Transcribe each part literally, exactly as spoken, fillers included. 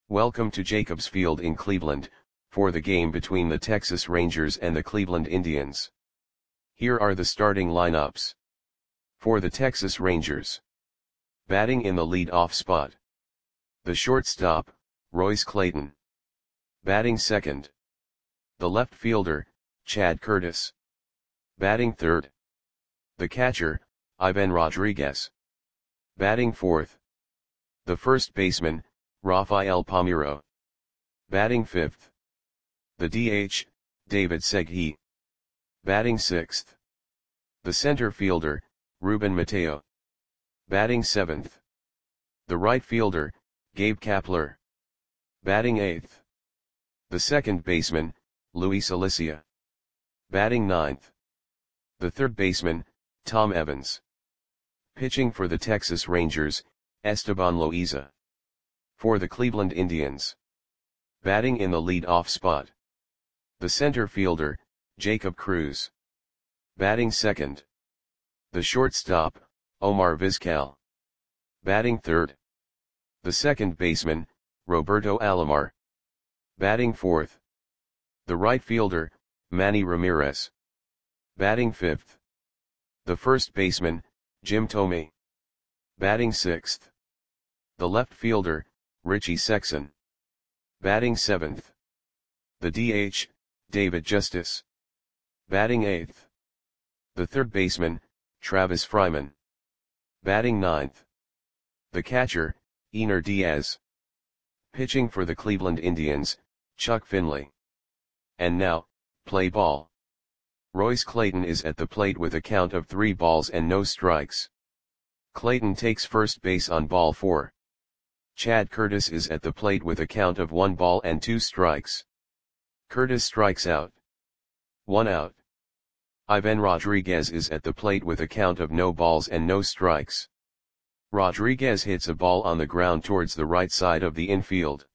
Welcome to Jacobs Field in Cleveland, for the game between the Texas Rangers and the Cleveland Indians. Here are the starting lineups. For the Texas Rangers. Batting in the lead-off spot. The shortstop, Royce Clayton. Batting second. The left fielder, Chad Curtis. Batting third. The catcher, Ivan Rodriguez. Batting fourth. The first baseman, Rafael Palmeiro. Batting fifth. The D H, David Segui. Batting sixth. The center fielder, Ruben Mateo. Batting seventh. The right fielder, Gabe Kapler. Batting eighth. The second baseman, Luis Alicia. Batting ninth. The third baseman, Tom Evans. Pitching for the Texas Rangers, Esteban Loaiza. For the Cleveland Indians. Batting in the lead-off spot. The center fielder, Jacob Cruz. Batting second. The shortstop, Omar Vizquel. Batting third. The second baseman, Roberto Alomar. Batting fourth. The right fielder, Manny Ramirez. Batting fifth. The first baseman, Jim Thome. Batting sixth. The left fielder, Richie Sexson. Batting seventh. The D H, David Justice. Batting eighth. The third baseman, Travis Fryman. Batting ninth. The catcher, Einar Diaz. Pitching for the Cleveland Indians, Chuck Finley. And now, play ball. Royce Clayton is at the plate with a count of three balls and no strikes. Clayton takes first base on ball four. Chad Curtis is at the plate with a count of one ball and two strikes. Curtis strikes out. One out. Ivan Rodriguez is at the plate with a count of no balls and no strikes. Rodriguez hits a ball on the ground towards the right side of the infield.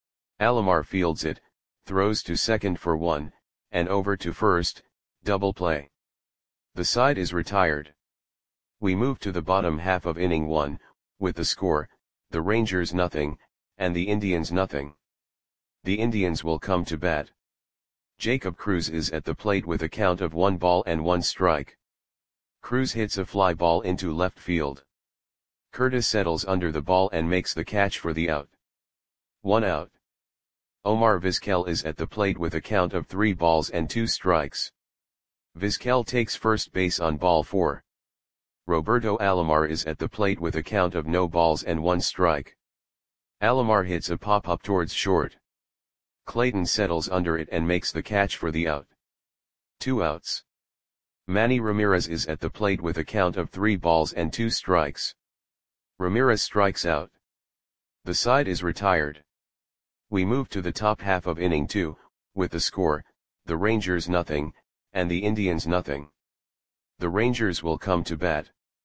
Alomar fields it, throws to second for one, and over to first, double play. The side is retired. We move to the bottom half of inning one, with the score, the Rangers nothing, and the Indians nothing. The Indians will come to bat. Jacob Cruz is at the plate with a count of one ball and one strike. Cruz hits a fly ball into left field. Curtis settles under the ball and makes the catch for the out. One out. Omar Vizquel is at the plate with a count of three balls and two strikes. Vizquel takes first base on ball four. Roberto Alomar is at the plate with a count of no balls and one strike. Alomar hits a pop-up towards short. Clayton settles under it and makes the catch for the out. Two outs. Manny Ramirez is at the plate with a count of three balls and two strikes. Ramirez strikes out. The side is retired. We move to the top half of inning two, with the score, the Rangers nothing, and the Indians nothing. The Rangers will come to bat.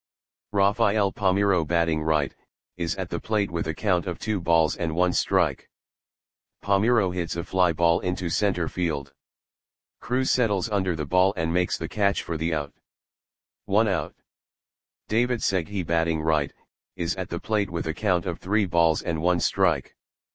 Rafael Palmeiro, batting right, is at the plate with a count of two balls and one strike. Palmeiro hits a fly ball into center field. Cruz settles under the ball and makes the catch for the out. One out. David Segui, batting right, is at the plate with a count of three balls and one strike.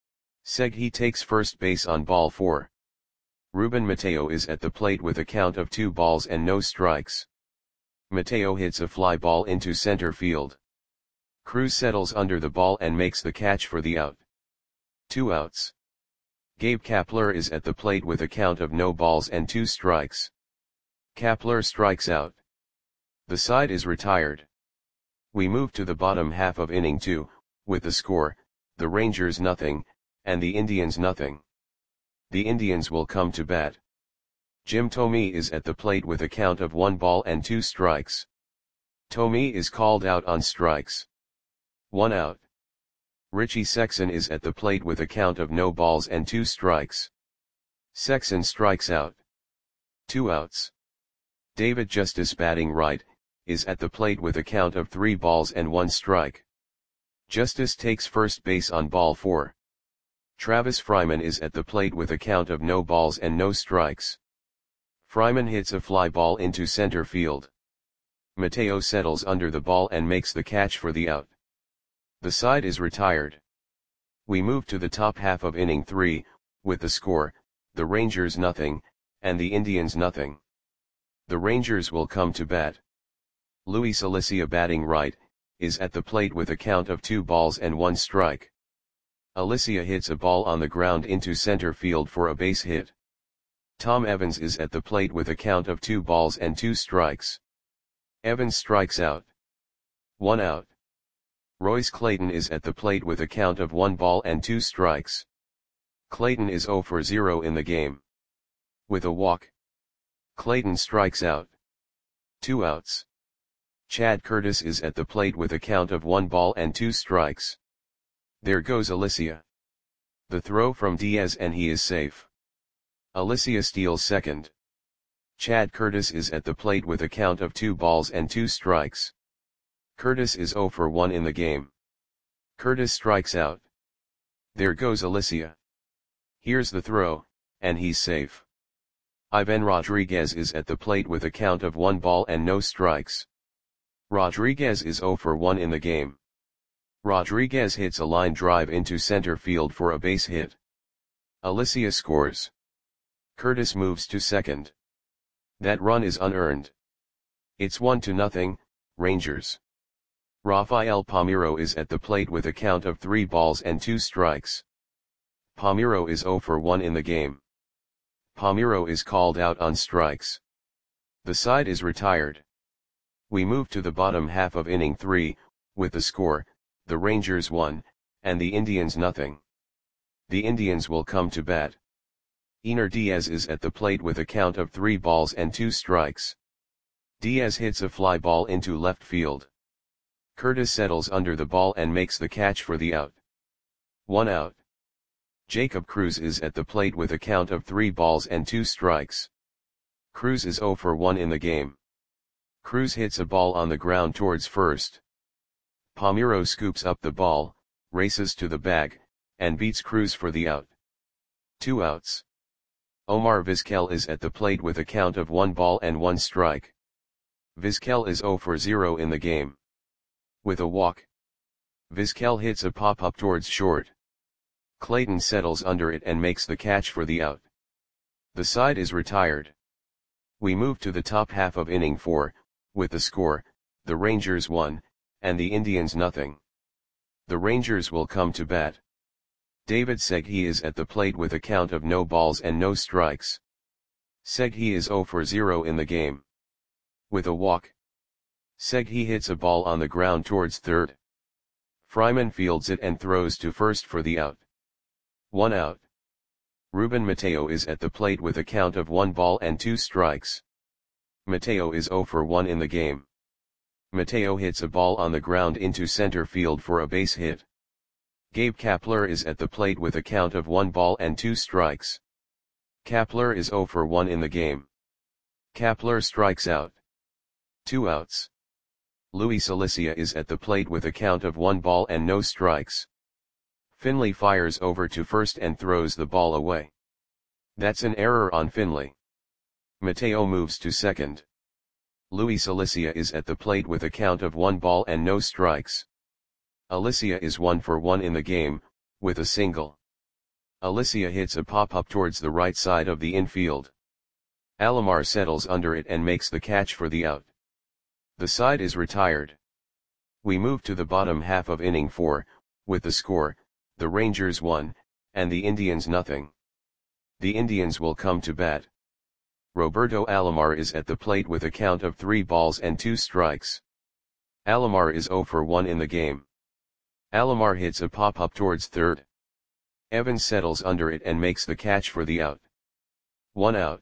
Segui takes first base on ball four. Ruben Mateo is at the plate with a count of two balls and no strikes. Mateo hits a fly ball into center field. Cruz settles under the ball and makes the catch for the out. Two outs. Gabe Kapler is at the plate with a count of no balls and two strikes. Kapler strikes out. The side is retired. We move to the bottom half of inning two, with the score, the Rangers nothing, and the Indians nothing. The Indians will come to bat. Jim Thome is at the plate with a count of one ball and two strikes. Thome is called out on strikes. One out. Richie Sexson is at the plate with a count of no balls and two strikes. Sexson strikes out. Two outs. David Justice, batting right, is at the plate with a count of three balls and one strike. Justice takes first base on ball four. Travis Fryman is at the plate with a count of no balls and no strikes. Fryman hits a fly ball into center field. Mateo settles under the ball and makes the catch for the out. The side is retired. We move to the top half of inning three, with the score, the Rangers nothing, and the Indians nothing. The Rangers will come to bat. Luis Alicia, batting right, is at the plate with a count of two balls and one strike. Alicia hits a ball on the ground into center field for a base hit. Tom Evans is at the plate with a count of two balls and two strikes. Evans strikes out. One out. Royce Clayton is at the plate with a count of one ball and two strikes. Clayton is zero for zero in the game. With a walk, Clayton strikes out. Two outs. Chad Curtis is at the plate with a count of one ball and two strikes. There goes Alicia. The throw from Diaz and he is safe. Alicia steals second. Chad Curtis is at the plate with a count of two balls and two strikes. Curtis is zero for one in the game. Curtis strikes out. There goes Alicia. Here's the throw, and he's safe. Ivan Rodriguez is at the plate with a count of one ball and no strikes. Rodriguez is zero for one in the game. Rodriguez hits a line drive into center field for a base hit. Alicia scores. Curtis moves to second. That run is unearned. It's one to nothing, Rangers. Rafael Palmeiro is at the plate with a count of three balls and two strikes. Palmeiro is zero for one in the game. Palmeiro is called out on strikes. The side is retired. We move to the bottom half of inning three, with the score, the Rangers one, and the Indians nothing. The Indians will come to bat. Ener Diaz is at the plate with a count of three balls and two strikes. Diaz hits a fly ball into left field. Curtis settles under the ball and makes the catch for the out. One out. Jacob Cruz is at the plate with a count of three balls and two strikes. Cruz is zero for one in the game. Cruz hits a ball on the ground towards first. Palmeiro scoops up the ball, races to the bag, and beats Cruz for the out. Two outs. Omar Vizquel is at the plate with a count of one ball and one strike. Vizquel is zero for zero in the game. With a walk, Vizquel hits a pop-up towards short. Clayton settles under it and makes the catch for the out. The side is retired. We move to the top half of inning four, with the score, the Rangers one, and the Indians nothing. The Rangers will come to bat. David Segui is at the plate with a count of no balls and no strikes. Segui is zero for zero in the game. With a walk, Segui hits a ball on the ground towards third. Fryman fields it and throws to first for the out. One out. Ruben Mateo is at the plate with a count of one ball and two strikes. Mateo is zero for one in the game. Mateo hits a ball on the ground into center field for a base hit. Gabe Kapler is at the plate with a count of one ball and two strikes. Kapler is zero for one in the game. Kapler strikes out. Two outs. Luis Alicia is at the plate with a count of one ball and no strikes. Finley fires over to first and throws the ball away. That's an error on Finley. Mateo moves to second. Luis Alicia is at the plate with a count of one ball and no strikes. Alicia is one for one in the game, with a single. Alicia hits a pop-up towards the right side of the infield. Alomar settles under it and makes the catch for the out. The side is retired. We move to the bottom half of inning four, with the score, the Rangers one, and the Indians nothing. The Indians will come to bat. Roberto Alomar is at the plate with a count of three balls and two strikes. Alomar is zero for one in the game. Alomar hits a pop-up towards third. Evans settles under it and makes the catch for the out. One out.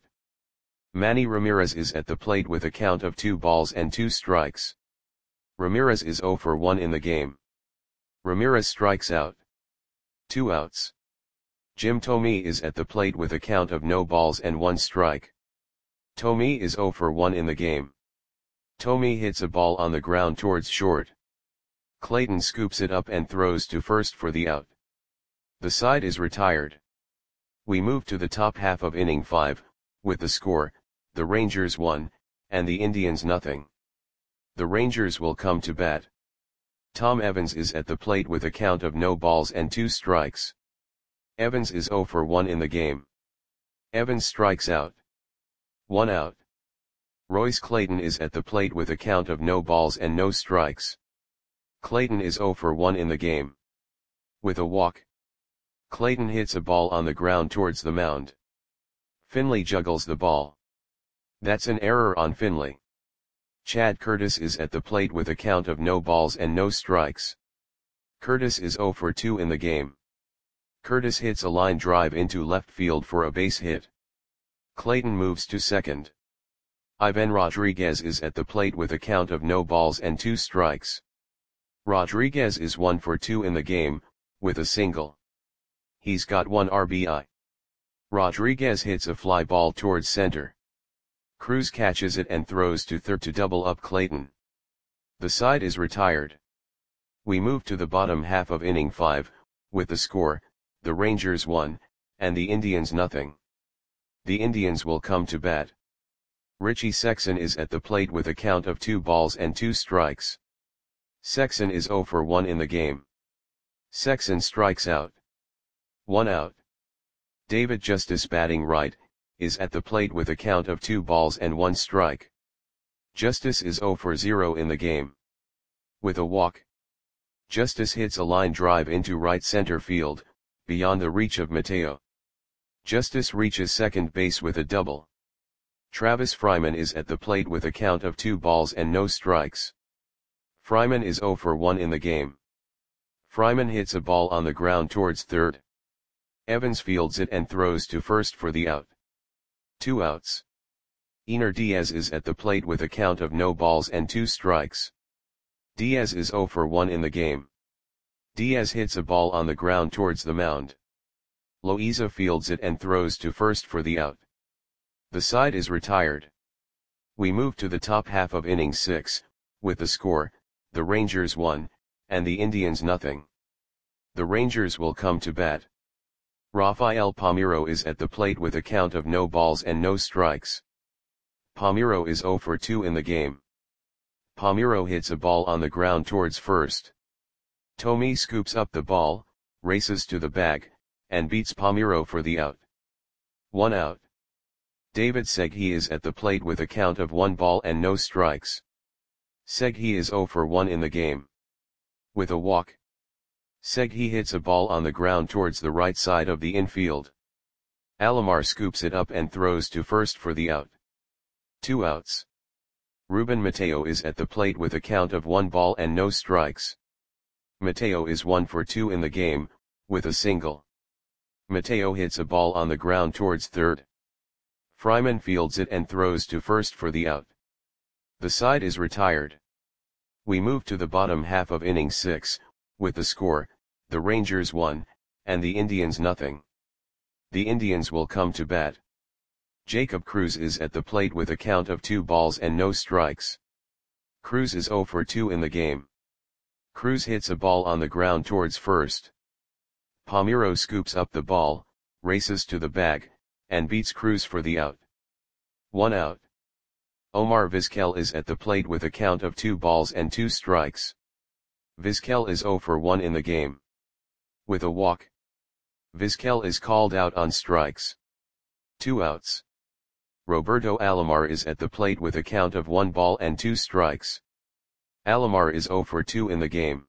Manny Ramirez is at the plate with a count of two balls and two strikes. Ramirez is zero for one in the game. Ramirez strikes out. Two outs. Jim Thome is at the plate with a count of no balls and one strike. Thome is zero for one in the game. Thome hits a ball on the ground towards short. Clayton scoops it up and throws to first for the out. The side is retired. We move to the top half of inning five, with the score, the Rangers one, and the Indians nothing. The Rangers will come to bat. Tom Evans is at the plate with a count of no balls and two strikes. Evans is zero for one in the game. Evans strikes out. One out. Royce Clayton is at the plate with a count of no balls and no strikes. Clayton is zero for one in the game. With a walk. Clayton hits a ball on the ground towards the mound. Finley juggles the ball. That's an error on Finley. Chad Curtis is at the plate with a count of no balls and no strikes. Curtis is zero for two in the game. Curtis hits a line drive into left field for a base hit. Clayton moves to second. Ivan Rodriguez is at the plate with a count of no balls and two strikes. Rodriguez is one for two in the game, with a single. He's got one R B I. Rodriguez hits a fly ball towards center. Cruz catches it and throws to third to double up Clayton. The side is retired. We move to the bottom half of inning five, with the score, the Rangers one, and the Indians nothing. The Indians will come to bat. Richie Sexson is at the plate with a count of two balls and two strikes. Sexson is zero for one in the game. Sexson strikes out. One out. David Justice, batting right, is at the plate with a count of two balls and one strike. Justice is zero for zero in the game. With a walk. Justice hits a line drive into right center field, beyond the reach of Mateo. Justice reaches second base with a double. Travis Fryman is at the plate with a count of two balls and no strikes. Fryman is zero for one in the game. Fryman hits a ball on the ground towards third. Evans fields it and throws to first for the out. Two outs. Ener Diaz is at the plate with a count of no balls and two strikes. Diaz is zero for one in the game. Diaz hits a ball on the ground towards the mound. Loaiza fields it and throws to first for the out. The side is retired. We move to the top half of inning six, with the score, the Rangers one, and the Indians nothing. The Rangers will come to bat. Rafael Palmeiro is at the plate with a count of no balls and no strikes. Palmeiro is zero for two in the game. Palmeiro hits a ball on the ground towards first. Tommy scoops up the ball, races to the bag, and beats Palmeiro for the out. One out. David Segui is at the plate with a count of one ball and no strikes. Segui is zero for one in the game. With a walk. Segui hits a ball on the ground towards the right side of the infield. Alomar scoops it up and throws to first for the out. Two outs. Ruben Mateo is at the plate with a count of one ball and no strikes. Mateo is one for two in the game, with a single. Mateo hits a ball on the ground towards third. Fryman fields it and throws to first for the out. The side is retired. We move to the bottom half of inning six, with the score, the Rangers one, and the Indians nothing. The Indians will come to bat. Jacob Cruz is at the plate with a count of two balls and no strikes. Cruz is zero for two in the game. Cruz hits a ball on the ground towards first. Palmeiro scoops up the ball, races to the bag, and beats Cruz for the out. One out. Omar Vizquel is at the plate with a count of two balls and two strikes. Vizquel is zero for one in the game. With a walk. Vizquel is called out on strikes. Two outs. Roberto Alomar is at the plate with a count of one ball and two strikes. Alomar is zero for two in the game.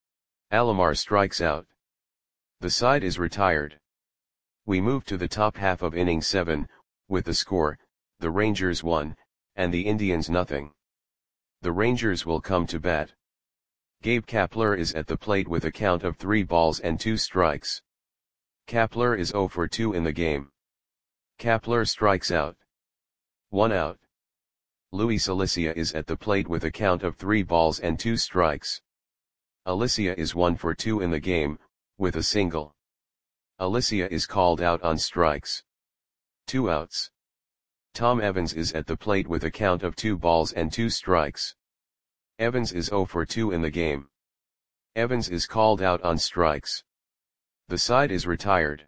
Alomar strikes out. The side is retired. We move to the top half of inning seven, with the score, the Rangers one, and the Indians nothing. The Rangers will come to bat. Gabe Kapler is at the plate with a count of three balls and two strikes. Kapler is zero for two in the game. Kapler strikes out. One out. Luis Alicia is at the plate with a count of three balls and two strikes. Alicia is one for two in the game, with a single. Alicia is called out on strikes. Two outs. Tom Evans is at the plate with a count of two balls and two strikes. Evans is zero for two in the game. Evans is called out on strikes. The side is retired.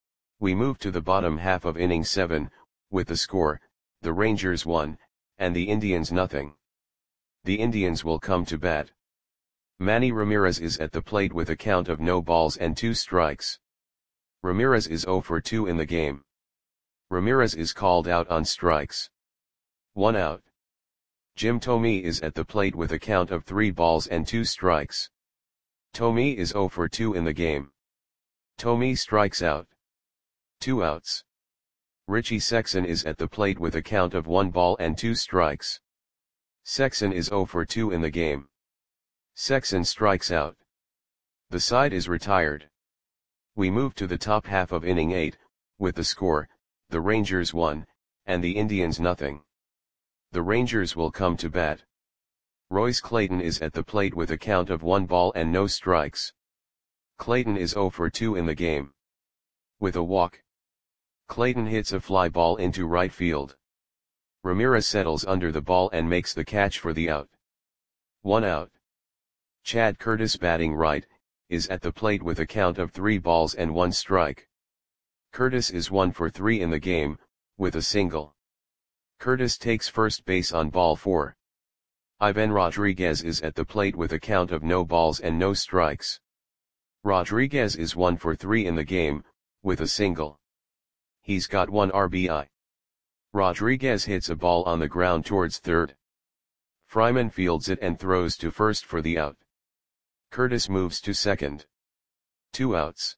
We move to the bottom half of inning seven, with the score, the Rangers one, and the Indians nothing. The Indians will come to bat. Manny Ramirez is at the plate with a count of no balls and two strikes. Ramirez is zero for two in the game. Ramirez is called out on strikes. One out. Jim Thome is at the plate with a count of three balls and two strikes. Thome is zero for two in the game. Thome strikes out. Two outs. Richie Sexson is at the plate with a count of one ball and two strikes. Sexson is zero for two in the game. Sexson strikes out. The side is retired. We move to the top half of inning eight, with the score, the Rangers one, and the Indians nothing. The Rangers will come to bat. Royce Clayton is at the plate with a count of one ball and no strikes. Clayton is zero for two in the game. With a walk, Clayton hits a fly ball into right field. Ramirez settles under the ball and makes the catch for the out. One out. Chad Curtis, batting right, is at the plate with a count of three balls and one strike. Curtis is one for three in the game, with a single. Curtis takes first base on ball four. Ivan Rodriguez is at the plate with a count of no balls and no strikes. Rodriguez is one for three in the game, with a single. He's got one R B I. Rodriguez hits a ball on the ground towards third. Fryman fields it and throws to first for the out. Curtis moves to second. Two outs.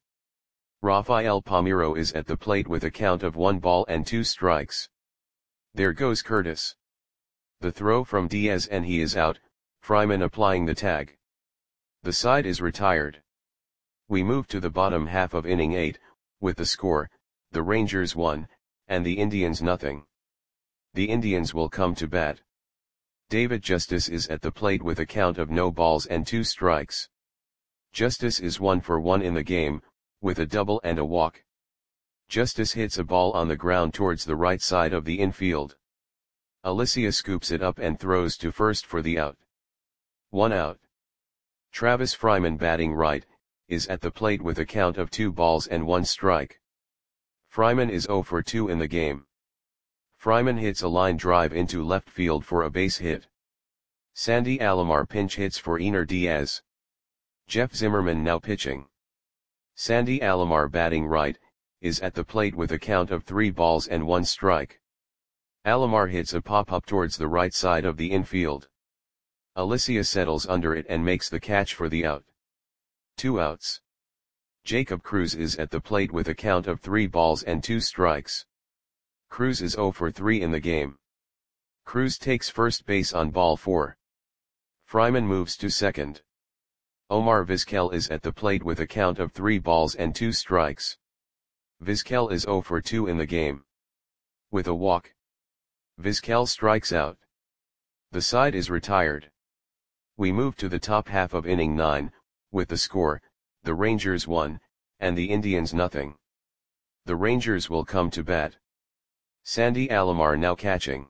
Rafael Palmeiro is at the plate with a count of one ball and two strikes. There goes Curtis. The throw from Diaz and he is out, Fryman applying the tag. The side is retired. We move to the bottom half of inning eight, with the score, the Rangers one, and the Indians nothing. The Indians will come to bat. David Justice is at the plate with a count of no balls and two strikes. Justice is one for one in the game, with a double and a walk. Justice hits a ball on the ground towards the right side of the infield. Alicia scoops it up and throws to first for the out. One out. Travis Fryman, batting right, is at the plate with a count of two balls and one strike. Fryman is zero for two in the game. Fryman hits a line drive into left field for a base hit. Sandy Alomar pinch hits for Ener Diaz. Jeff Zimmerman now pitching. Sandy Alomar, batting right, is at the plate with a count of three balls and one strike. Alomar hits a pop-up towards the right side of the infield. Alicia settles under it and makes the catch for the out. Two outs. Jacob Cruz is at the plate with a count of three balls and two strikes. Cruz is zero for three in the game. Cruz takes first base on ball four. Fryman moves to second. Omar Vizquel is at the plate with a count of three balls and two strikes. Vizquel is zero for two in the game. With a walk, Vizquel strikes out. The side is retired. We move to the top half of inning nine, with the score, the Rangers one, and the Indians nothing. The Rangers will come to bat. Sandy Alomar now catching.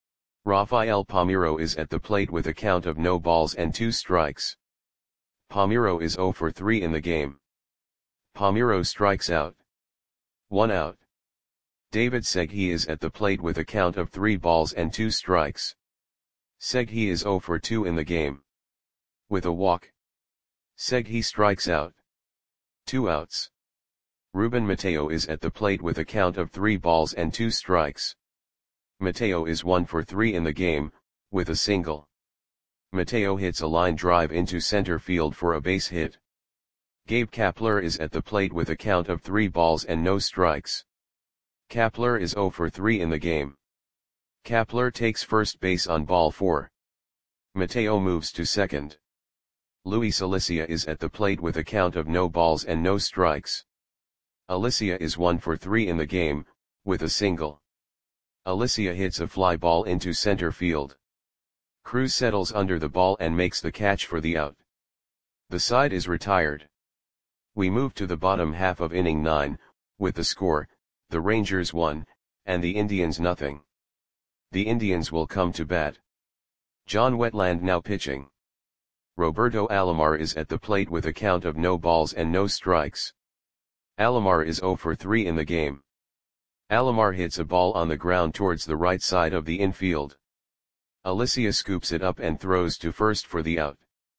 Rafael Palmeiro is at the plate with a count of no balls and two strikes. Palmeiro is zero for three in the game. Palmeiro strikes out. One out. David Segui is at the plate with a count of three balls and two strikes. Segui is zero for two in the game. With a walk, Segui strikes out. Two outs. Ruben Mateo is at the plate with a count of three balls and two strikes. Mateo is one for three in the game, with a single. Mateo hits a line drive into center field for a base hit. Gabe Kapler is at the plate with a count of three balls and no strikes. Kapler is zero for three in the game. Kapler takes first base on ball four. Mateo moves to second. Luis Alicia is at the plate with a count of no balls and no strikes. Alicia is one for three in the game, with a single. Alicia hits a fly ball into center field. Cruz settles under the ball and makes the catch for the out. The side is retired. We move to the bottom half of inning nine, with the score, the Rangers one, and the Indians nothing. The Indians will come to bat. John Wetland now pitching. Roberto Alomar is at the plate with a count of no balls and no strikes. Alomar is zero for three in the game. Alomar hits a ball on the ground towards the right side of the infield. Alicia scoops it up and throws to first for the out.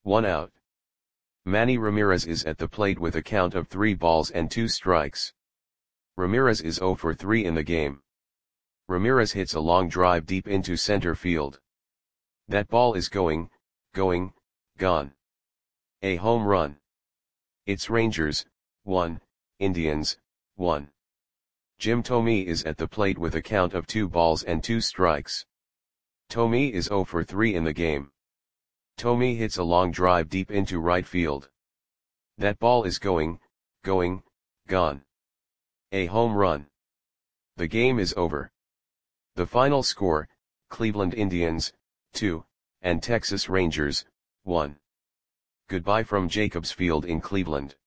one out. Manny Ramirez is at the plate with a count of three balls and two strikes. Ramirez is zero for three in the game. Ramirez hits a long drive deep into center field. That ball is going, going, gone. A home run. It's Rangers, one, Indians, one. Jim Thome is at the plate with a count of two balls and two strikes. Thome is zero for three in the game. Thome hits a long drive deep into right field. That ball is going, going, gone. A home run. The game is over. The final score, Cleveland Indians, two, and Texas Rangers, one. Goodbye from Jacobs Field in Cleveland.